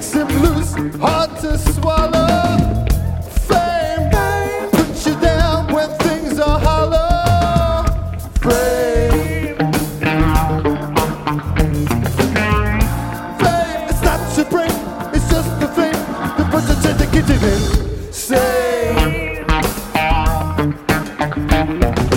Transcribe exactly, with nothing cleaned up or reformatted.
makes him loose, hard to swallow. Fame puts you down when things are hollow. Fame, fame, it's not your brain, it's just the thing that puts you to the kitchen. Say.